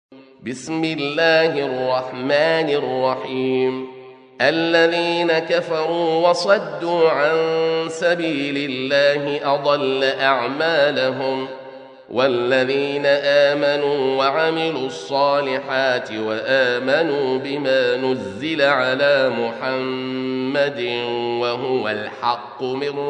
بسم الله الرحمن الرحيم. الذين كفروا وصدوا عن سبيل الله أضل أعمالهم، والذين آمنوا وعملوا الصالحات وآمنوا بما نزل على محمد وهو الحق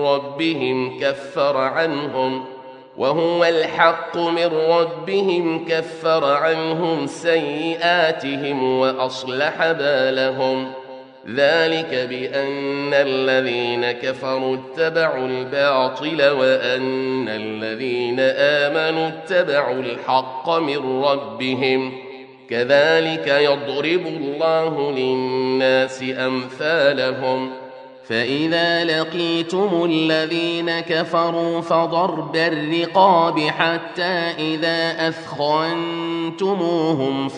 من ربهم كفر عنهم سيئاتهم وأصلح بالهم. ذلك بأن الذين كفروا اتبعوا الباطل وأن الذين آمنوا اتبعوا الحق من ربهم. كذلك يضرب الله للناس أمثالهم. فإذا لقيتم الذين كفروا فضرب الرقاب حتى إذا أثخنتموهم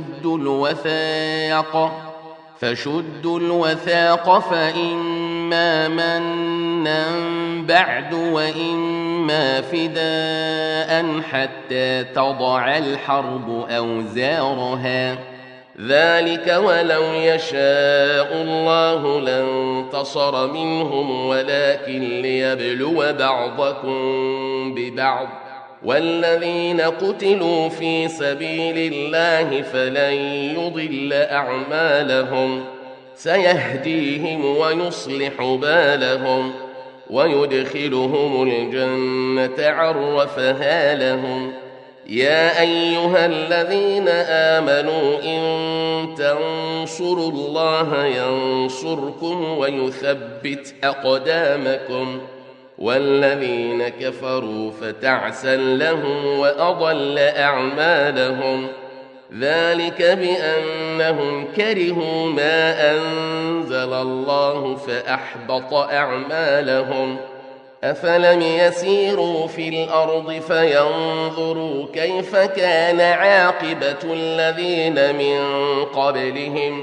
فشدوا الوثاق فإما منا بعد وإما فداء حتى تضع الحرب أوزارها. ذلك ولو يشاء الله لانتصر منهم ولكن ليبلو بعضكم ببعض. والذين قتلوا في سبيل الله فلن يضل أعمالهم، سيهديهم ويصلح بالهم ويدخلهم الجنة عرفها لهم. يا أيها الذين آمنوا إن تنصروا الله ينصركم ويثبت أقدامكم. والذين كفروا فتعسا لهم وأضل أعمالهم. ذلك بأنهم كرهوا ما أنزل الله فأحبط أعمالهم. أفلم يسيروا في الأرض فينظروا كيف كان عاقبة الذين من قبلهم.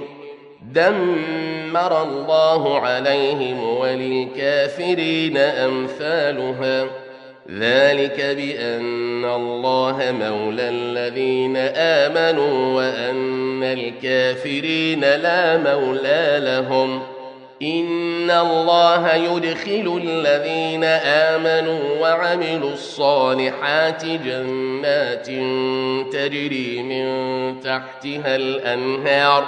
دمر الله عليهم وللكافرين أمثالها. ذلك بأن الله مولى الذين آمنوا وأن الكافرين لا مولى لهم. إن الله يدخل الذين آمنوا وعملوا الصالحات جنات تجري من تحتها الأنهار،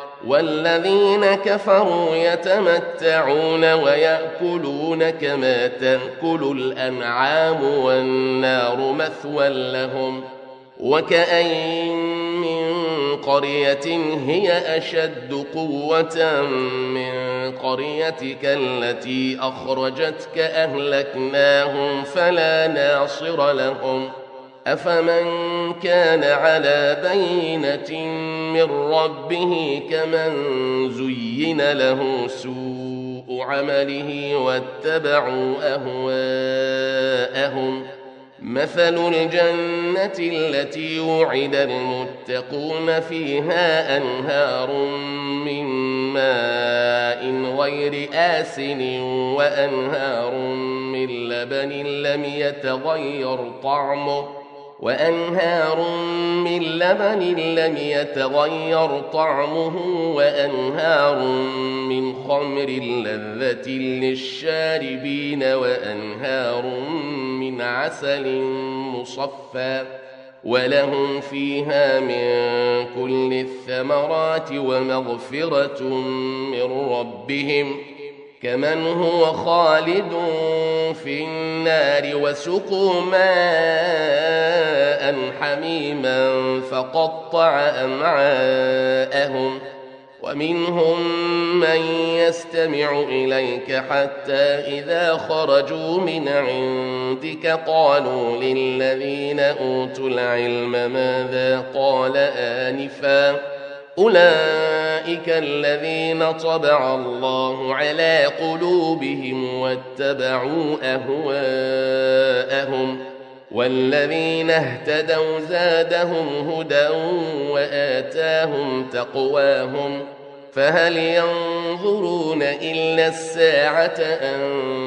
والذين كفروا يتمتعون ويأكلون كما تأكل الأنعام والنار مثوى لهم. وكأين من قرية هي أشد قوة من قريتك التي أخرجتك أهلكناهم فلا ناصر لهم. أفمن كان على بينة من ربه كمن زين له سوء عمله واتبعوا أهواءهم. مثل الجنة التي وعد المتقون فيها أنهار من ماء غير آسن وأنهار من لبن لم يتغير طعمه وأنهار من خمر لذة للشاربين وأنهار من عسل مصفى ولهم فيها من كل الثمرات ومغفرة من ربهم كمن هو خالد في النار وسقوا ماء حميما فقطع أمعاءهم. ومنهم من يستمع إليك حتى إذا خرجوا من عندك قالوا للذين أوتوا العلم ماذا قال آنفا أولئك الذين طبع الله على قلوبهم واتبعوا أهواءهم. والذين اهتدوا زادهم هدى وآتاهم تقواهم. فهل ينظرون إلا الساعة أن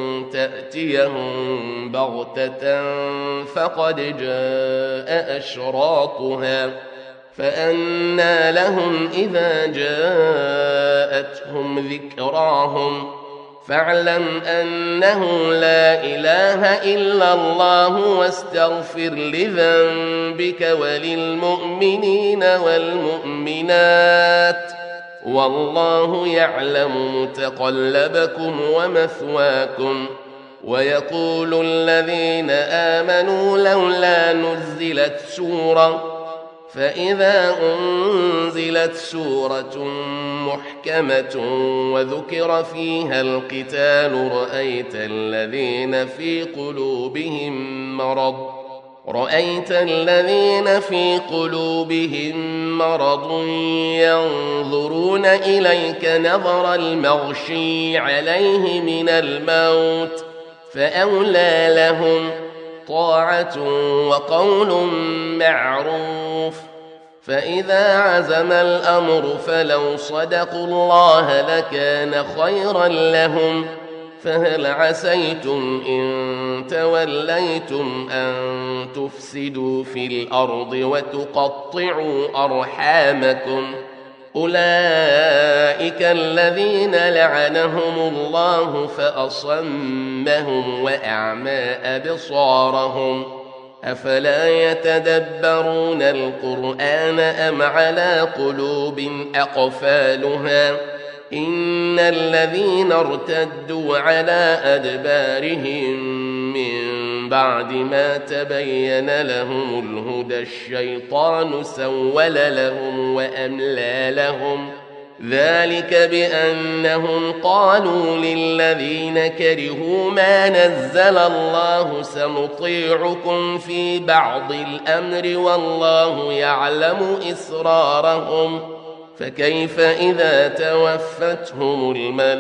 تأتيهم بغتة فقد جاء أشراطها فأنى لهم إذا جاءتهم ذكراهم فاعلم أنه لا إله إلا الله واستغفر لذنبك وللمؤمنين والمؤمنات والله يعلم متقلبكم ومثواكم. ويقول الذين آمنوا لولا نزلت سورة فإذا أنزلت سورة محكمة وذكر فيها القتال رأيت الذين في قلوبهم مرض ينظرون إليك نظر المغشي عليه من الموت فأولى لهم طاعة وقول معروف. فإذا عزم الأمر فلو صدقوا الله لكان خيرا لهم. فهل عسيتم إن توليتم أن تفسدوا في الأرض وتقطعوا أرحامكم أولئك الذين لعنهم الله فأصمهم وأعمى أبصارهم أفلا يتدبرون القرآن أم على قلوب أقفالها إن الذين ارتدوا على أدبارهم من بعد ما تبين لهم الهدى الشيطان سول لهم وأملى لهم ذلك بأنهم قالوا للذين كرهوا ما نزل الله سنطيعكم في بعض الأمر والله يعلم إسرارهم فكيف إذا توفتهم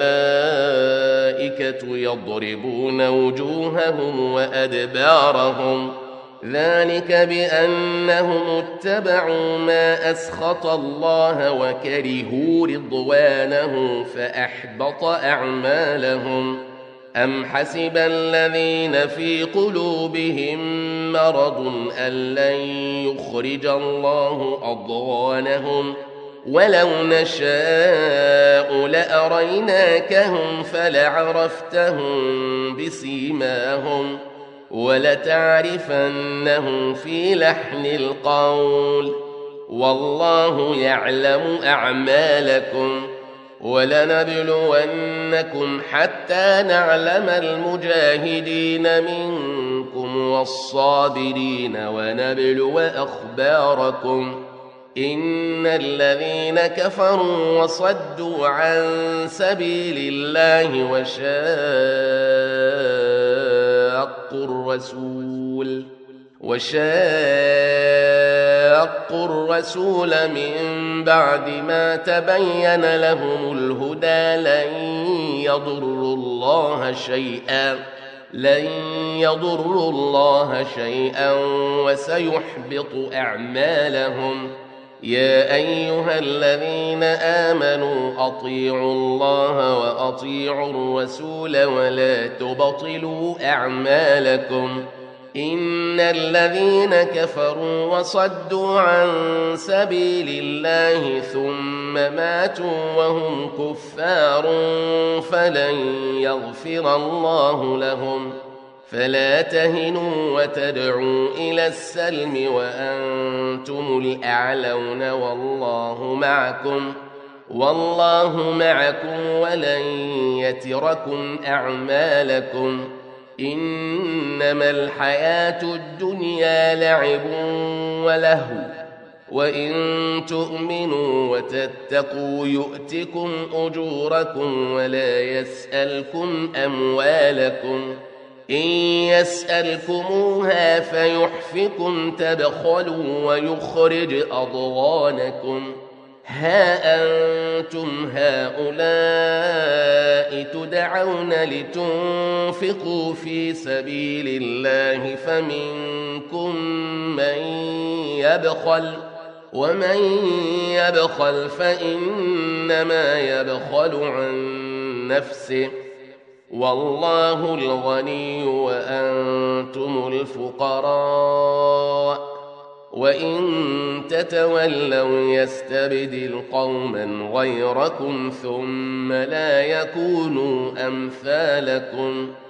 الملائكة يضربون وجوههم وأدبارهم ذلك بأنهم اتبعوا ما أسخط الله وكرهوا رضوانه فأحبط أعمالهم. أم حسب الذين في قلوبهم مرض أن لن يخرج الله أضغانهم ولو نشاء لأريناكهم فلعرفتهم بسيماهم ولتعرفنهم في لحن القول والله يعلم أعمالكم. ولنبلونكم حتى نعلم المجاهدين منكم والصابرين ونبلو أخباركم. إن الذين كفروا وصدوا عن سبيل الله وشاقوا الرسول من بعد ما تبين لهم الهدى لن يضروا الله شيئا وسيحبط أعمالهم. يا أيها الذين آمنوا أطيعوا الله وأطيعوا الرسول ولا تبطلوا أعمالكم. إن الذين كفروا وصدوا عن سبيل الله ثم ماتوا وهم كفار فلن يغفر الله لهم. فلا تهنوا وتدعوا إلى السلم وأنتم الأعلون والله معكم ولن يتركم أعمالكم. إنما الحياة الدنيا لعب ولهو وإن تؤمنوا وتتقوا يؤتكم أجوركم ولا يسألكم أموالكم. إن يسألكموها فيحفكم تبخلوا ويخرج أضغانكم. ها أنتم هؤلاء تدعون لتنفقوا في سبيل الله فمنكم من يبخل ومن يبخل فإنما يبخل عن نفسه والله الغني وأنتم الفقراء وإن تتولوا يستبدل قوما غيركم ثم لا يكونوا أمثالكم